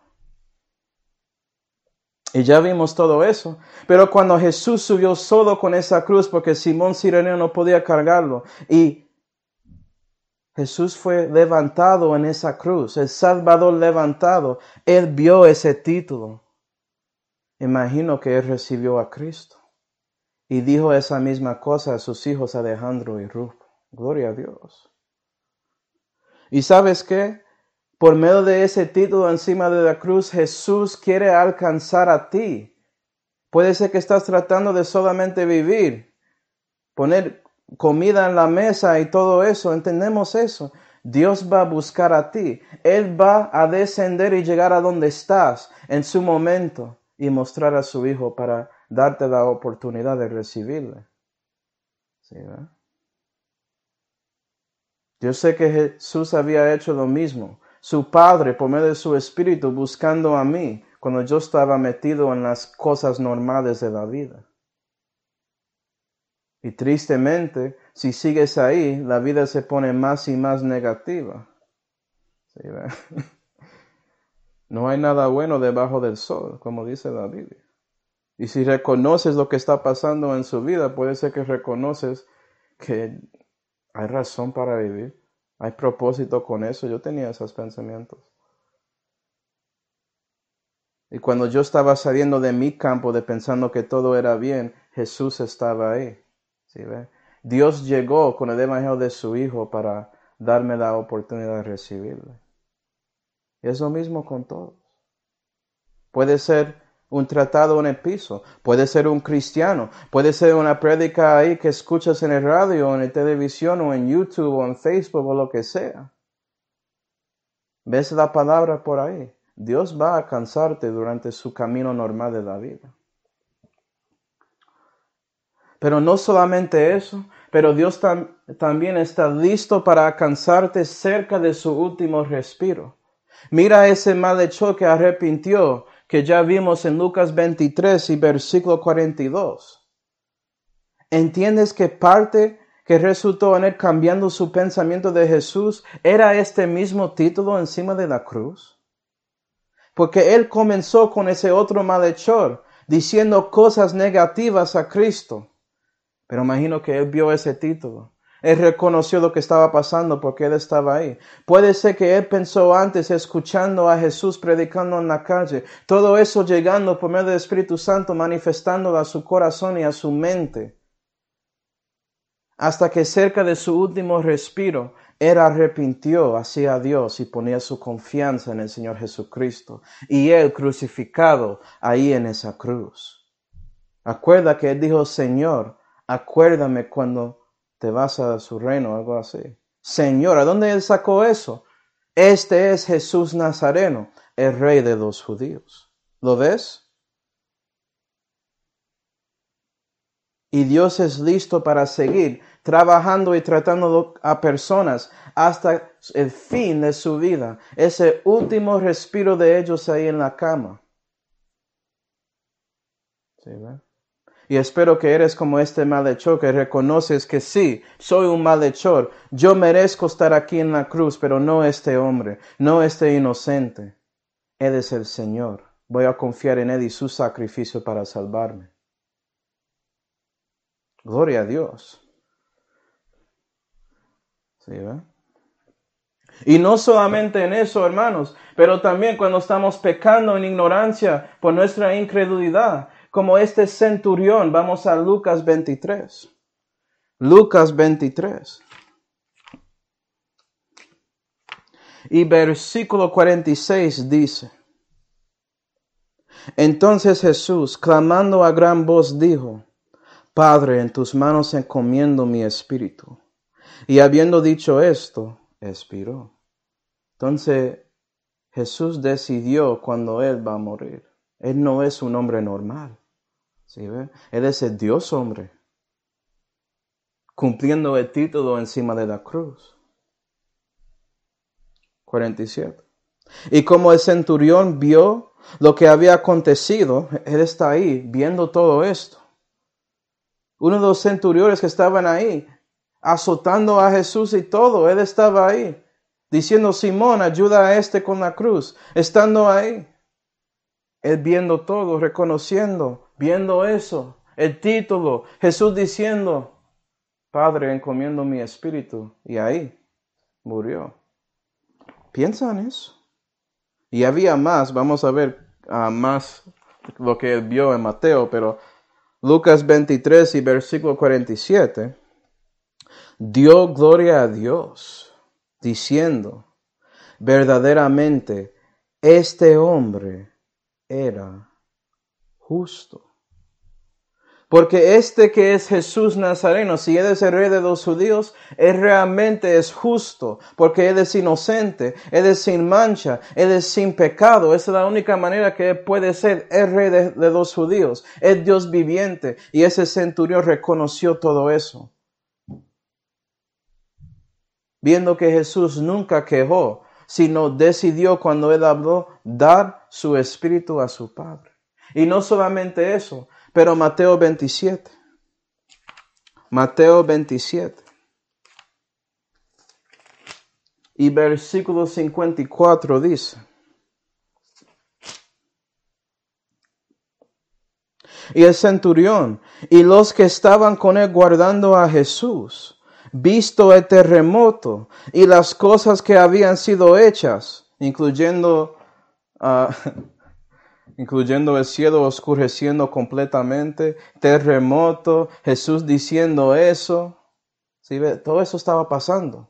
Y ya vimos todo eso. Pero cuando Jesús subió solo con esa cruz, porque Simón Cireneo no podía cargarlo, y Jesús fue levantado en esa cruz, el Salvador levantado, él vio ese título. Imagino que él recibió a Cristo. Y dijo esa misma cosa a sus hijos Alejandro y Rufo. Gloria a Dios. ¿Y sabes qué? Por medio de ese título encima de la cruz, Jesús quiere alcanzar a ti. Puede ser que estás tratando de solamente vivir, poner comida en la mesa y todo eso. Entendemos eso. Dios va a buscar a ti. Él va a descender y llegar a donde estás en su momento y mostrar a su Hijo para darte la oportunidad de recibirle. ¿Sí, verdad? Yo sé que Jesús había hecho lo mismo. Su Padre, por medio de su Espíritu, buscando a mí cuando yo estaba metido en las cosas normales de la vida. Y tristemente, si sigues ahí, la vida se pone más y más negativa. ¿Sí, verdad? No hay nada bueno debajo del sol, como dice la Biblia. Y si reconoces lo que está pasando en su vida, puede ser que reconoces que hay razón para vivir. Hay propósito con eso. Yo tenía esos pensamientos. Y cuando yo estaba saliendo de mi campo de pensando que todo era bien, Jesús estaba ahí. ¿Sí ve? Dios llegó con el evangelio de su Hijo para darme la oportunidad de recibirle. Y es lo mismo con todos. Puede ser un tratado en el piso, puede ser un cristiano, puede ser una prédica ahí que escuchas en el radio, en la televisión, o en YouTube, o en Facebook, o lo que sea. ¿Ves la palabra por ahí? Dios va a alcanzarte durante su camino normal de la vida. Pero no solamente eso, pero Dios también está listo para alcanzarte cerca de su último respiro. Mira ese malhechor que arrepintió, que ya vimos en Lucas 23 y versículo 42. ¿Entiendes que parte que resultó en él cambiando su pensamiento de Jesús era este mismo título encima de la cruz? Porque él comenzó con ese otro malhechor, diciendo cosas negativas a Cristo. Pero imagino que él vio ese título. Él reconoció lo que estaba pasando porque él estaba ahí. Puede ser que él pensó antes escuchando a Jesús predicando en la calle. Todo eso llegando por medio del Espíritu Santo, manifestándolo a su corazón y a su mente. Hasta que cerca de su último respiro, él arrepintió hacia Dios y ponía su confianza en el Señor Jesucristo. Y él crucificado ahí en esa cruz. Acuerda que él dijo, Señor, acuérdame cuando te vas a su reino, algo así. Señor, ¿a dónde él sacó eso? Este es Jesús Nazareno, el rey de los judíos. ¿Lo ves? Y Dios es listo para seguir trabajando y tratando a personas hasta el fin de su vida. Ese último respiro de ellos ahí en la cama. ¿Sí, verdad? Y espero que eres como este malhechor, que reconoces que sí, soy un malhechor. Yo merezco estar aquí en la cruz, pero no este hombre, no este inocente. Él es el Señor. Voy a confiar en Él y su sacrificio para salvarme. Gloria a Dios. ¿Sí, verdad? Y no solamente en eso, hermanos, pero también cuando estamos pecando en ignorancia por nuestra incredulidad, como este centurión. Vamos a Lucas 23. Lucas 23. Y versículo 46 dice: Entonces Jesús, clamando a gran voz, dijo: Padre, en tus manos encomiendo mi espíritu. Y habiendo dicho esto, expiró. Entonces Jesús decidió cuando Él va a morir. Él no es un hombre normal. ¿Sí ve? Él es el Dios hombre, cumpliendo el título encima de la cruz. 47. Y como el centurión vio lo que había acontecido, él está ahí viendo todo esto. Uno de los centuriones que estaban ahí, azotando a Jesús y todo, él estaba ahí, diciendo: Simón, ayuda a este con la cruz, estando ahí. Él viendo todo, reconociendo, viendo eso, el título, Jesús diciendo: Padre, encomiendo mi espíritu. Y ahí murió. Piensa en eso. Y había más, vamos a ver más lo que él vio en Mateo, pero Lucas 23 y versículo 47, dio gloria a Dios, diciendo, verdaderamente, este hombre era justo. Porque este que es Jesús Nazareno, si Él es el rey de los judíos, Él realmente es justo, porque Él es inocente, Él es sin mancha, Él es sin pecado. Esa es la única manera que Él puede ser el rey de los judíos. Es Dios viviente, y ese centurión reconoció todo eso. Viendo que Jesús nunca quejó, sino decidió cuando Él habló dar su espíritu a su Padre. Y no solamente eso, pero Mateo 27. Mateo 27. Y versículo 54 dice, y el centurión y los que estaban con él guardando a Jesús, visto el terremoto y las cosas que habían sido hechas, incluyendo el cielo oscureciendo completamente, terremoto, Jesús diciendo eso. ¿Sí ve? Todo eso estaba pasando.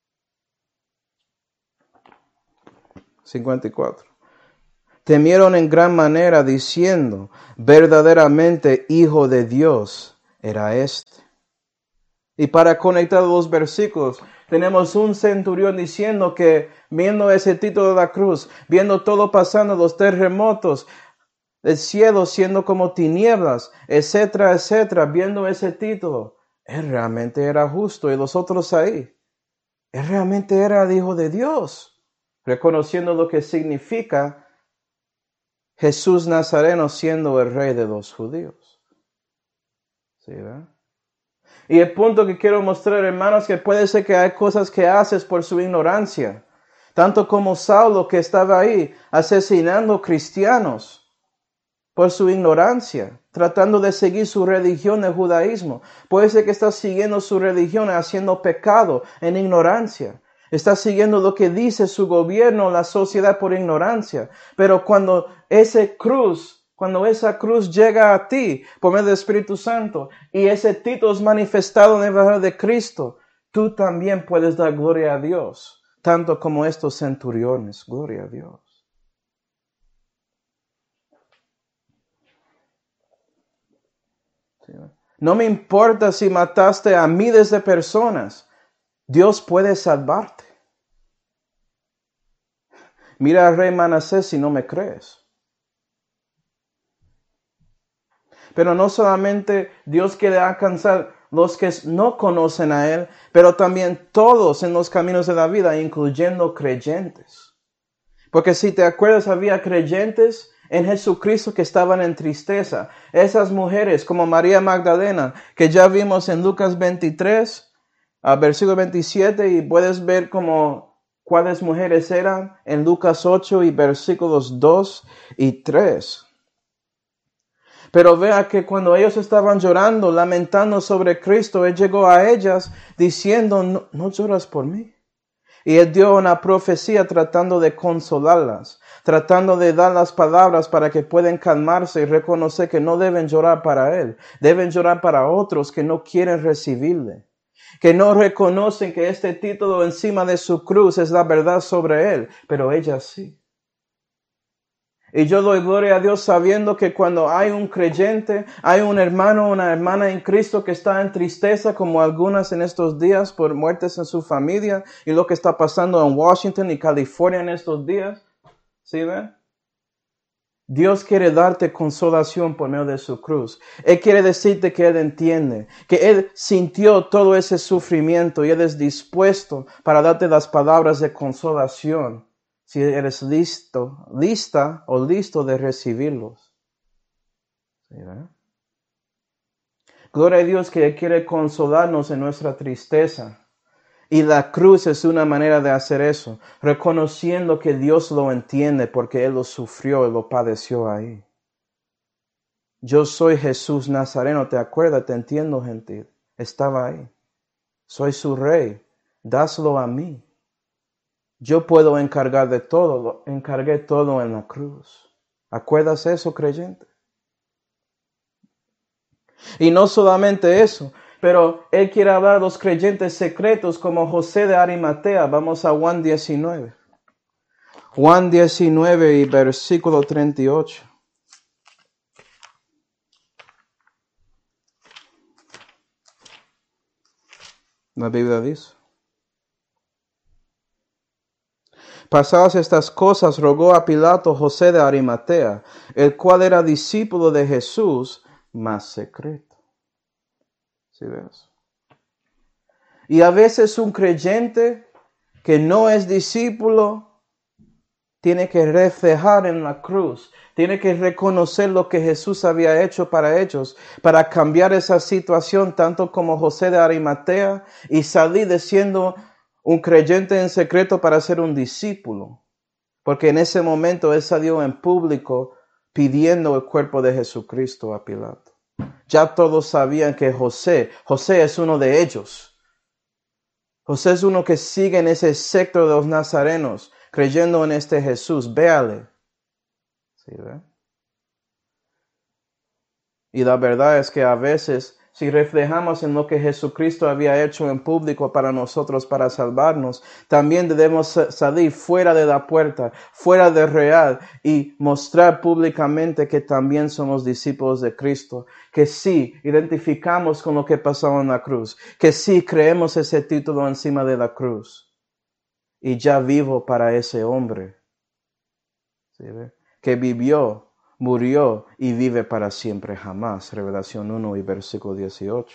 54. Temieron en gran manera diciendo, verdaderamente Hijo de Dios era este. Y para conectar los versículos, tenemos un centurión diciendo que viendo ese título de la cruz, viendo todo pasando, los terremotos, el cielo siendo como tinieblas, etcétera, etcétera, viendo ese título, él realmente era justo y los otros ahí, él realmente era el Hijo de Dios, reconociendo lo que significa Jesús Nazareno siendo el rey de los judíos. ¿Sí, verdad? Y el punto que quiero mostrar, hermanos, que puede ser que hay cosas que haces por su ignorancia, tanto como Saulo que estaba ahí asesinando cristianos por su ignorancia, tratando de seguir su religión, el judaísmo. Puede ser que estás siguiendo su religión haciendo pecado en ignorancia. Estás siguiendo lo que dice su gobierno, la sociedad por ignorancia. Pero cuando esa cruz llega a ti por medio del Espíritu Santo y ese título es manifestado en el Evangelio de Cristo, tú también puedes dar gloria a Dios, tanto como estos centuriones. Gloria a Dios. No me importa si mataste a miles de personas. Dios puede salvarte. Mira al rey Manasés si no me crees. Pero no solamente Dios quiere alcanzar los que no conocen a Él, pero también todos en los caminos de la vida, incluyendo creyentes. Porque si te acuerdas, había creyentes en Jesucristo que estaban en tristeza. Esas mujeres como María Magdalena, que ya vimos en Lucas 23, versículo 27, y puedes ver como cuáles mujeres eran en Lucas 8 y versículos 2 y 3. Pero vea que cuando ellos estaban llorando, lamentando sobre Cristo, Él llegó a ellas diciendo, no lloras por mí. Y Él dio una profecía tratando de consolarlas, tratando de dar las palabras para que puedan calmarse y reconocer que no deben llorar para Él, deben llorar para otros que no quieren recibirle, que no reconocen que este título encima de su cruz es la verdad sobre Él, pero ellas sí. Y yo doy gloria a Dios sabiendo que cuando hay un creyente, hay un hermano o una hermana en Cristo que está en tristeza, como algunas en estos días por muertes en su familia y lo que está pasando en Washington y California en estos días. ¿Sí ven? Dios quiere darte consolación por medio de su cruz. Él quiere decirte que Él entiende, que Él sintió todo ese sufrimiento y Él es dispuesto para darte las palabras de consolación. Si eres lista o listo de recibirlos. ¿Sí, verdad? Gloria a Dios que Él quiere consolarnos en nuestra tristeza. Y la cruz es una manera de hacer eso, reconociendo que Dios lo entiende porque Él lo sufrió y lo padeció ahí. Yo soy Jesús Nazareno, ¿te acuerdas? Te entiendo, gentil. Estaba ahí. Soy su rey. Dáselo a mí. Yo puedo encargar de todo, lo encargué todo en la cruz. ¿Acuerdas eso, creyente? Y no solamente eso, pero Él quiere hablar a los creyentes secretos como José de Arimatea. Vamos a Juan 19. Juan 19 y versículo 38. La Biblia dice: pasadas estas cosas, rogó a Pilato José de Arimatea, el cual era discípulo de Jesús, mas secreto. ¿Sí ves? Y a veces un creyente que no es discípulo tiene que reflejar en la cruz, tiene que reconocer lo que Jesús había hecho para ellos, para cambiar esa situación, tanto como José de Arimatea, y salir de siendo un creyente en secreto para ser un discípulo. Porque en ese momento él salió en público pidiendo el cuerpo de Jesucristo a Pilato. Ya todos sabían que José es uno de ellos. José es uno que sigue en ese sector de los nazarenos, creyendo en este Jesús. Véale. ¿Sí, ve? Y la verdad es que a veces, si reflejamos en lo que Jesucristo había hecho en público para nosotros, para salvarnos, también debemos salir fuera de la puerta, fuera del real, y mostrar públicamente que también somos discípulos de Cristo, que sí identificamos con lo que pasó en la cruz, que sí creemos ese título encima de la cruz, y ya vivo para ese hombre, ¿sí ve? Que vivió, murió y vive para siempre jamás. Revelación 1 y versículo 18.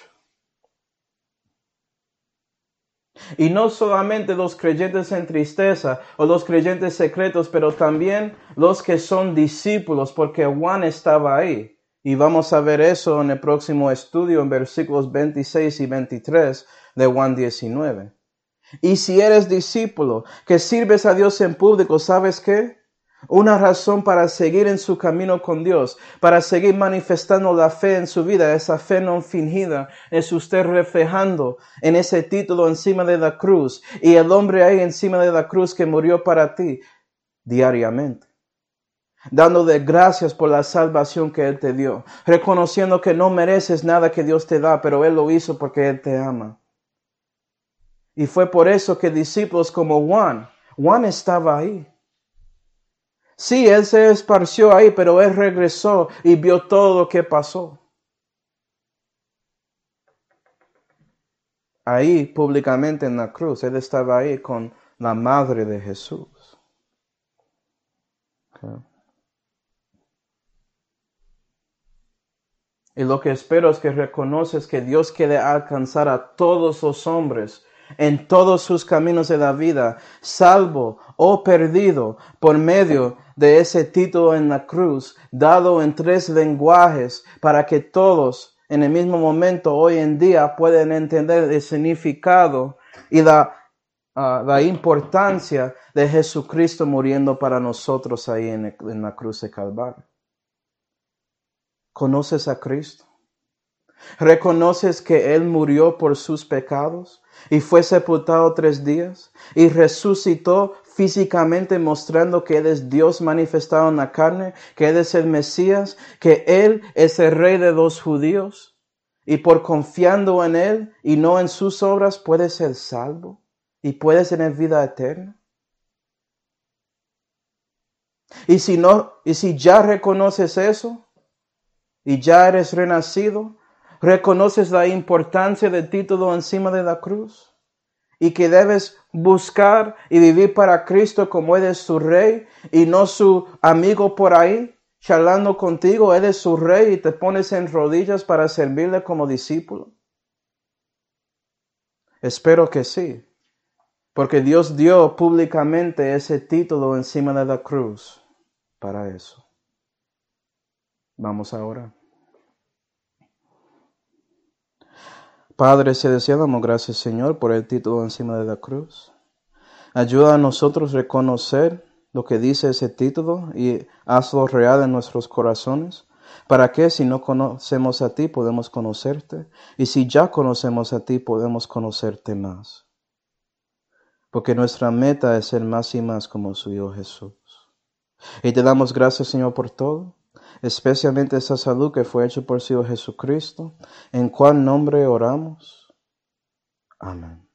Y no solamente los creyentes en tristeza o los creyentes secretos, pero también los que son discípulos, porque Juan estaba ahí. Y vamos a ver eso en el próximo estudio en versículos 26 y 23 de Juan 19. Y si eres discípulo, que sirves a Dios en público, ¿sabes qué? Una razón para seguir en su camino con Dios, para seguir manifestando la fe en su vida, esa fe no fingida, es usted reflejando en ese título encima de la cruz y el hombre ahí encima de la cruz que murió para ti diariamente. Dándole gracias por la salvación que Él te dio, reconociendo que no mereces nada que Dios te da, pero Él lo hizo porque Él te ama. Y fue por eso que discípulos como Juan estaba ahí. Sí, él se esparció ahí, pero él regresó y vio todo lo que pasó. Ahí, públicamente en la cruz, él estaba ahí con la madre de Jesús. Okay. Y lo que espero es que reconoces que Dios quiere alcanzar a todos los hombres en todos sus caminos de la vida, salvo o perdido por medio de ese título en la cruz, dado en 3 lenguajes, para que todos en el mismo momento hoy en día puedan entender el significado y la importancia de Jesucristo muriendo para nosotros ahí en la cruz de Calvario. ¿Conoces a Cristo? ¿Reconoces que Él murió por sus pecados y fue sepultado 3 días y resucitó físicamente, mostrando que Él es Dios manifestado en la carne, que Él es el Mesías, que Él es el Rey de los judíos? Y por confiando en Él y no en sus obras puedes ser salvo y puedes tener vida eterna. Y si ya reconoces eso y ya eres renacido, ¿reconoces la importancia del título encima de la cruz? Y que debes buscar y vivir para Cristo como Él es su Rey y no su amigo por ahí, charlando contigo. Él es su Rey y te pones en rodillas para servirle como discípulo. Espero que sí, porque Dios dio públicamente ese título encima de la cruz para eso. Vamos ahora. Padre celestial, damos gracias, Señor, por el título encima de la cruz. Ayuda a nosotros a reconocer lo que dice ese título y hazlo real en nuestros corazones. ¿Para qué? Si no conocemos a ti, podemos conocerte. Y si ya conocemos a ti, podemos conocerte más. Porque nuestra meta es ser más y más como su Hijo Jesús. Y te damos gracias, Señor, por todo. especialmente esa salud que fue hecha por Señor Jesucristo, en cuál nombre oramos. Amén.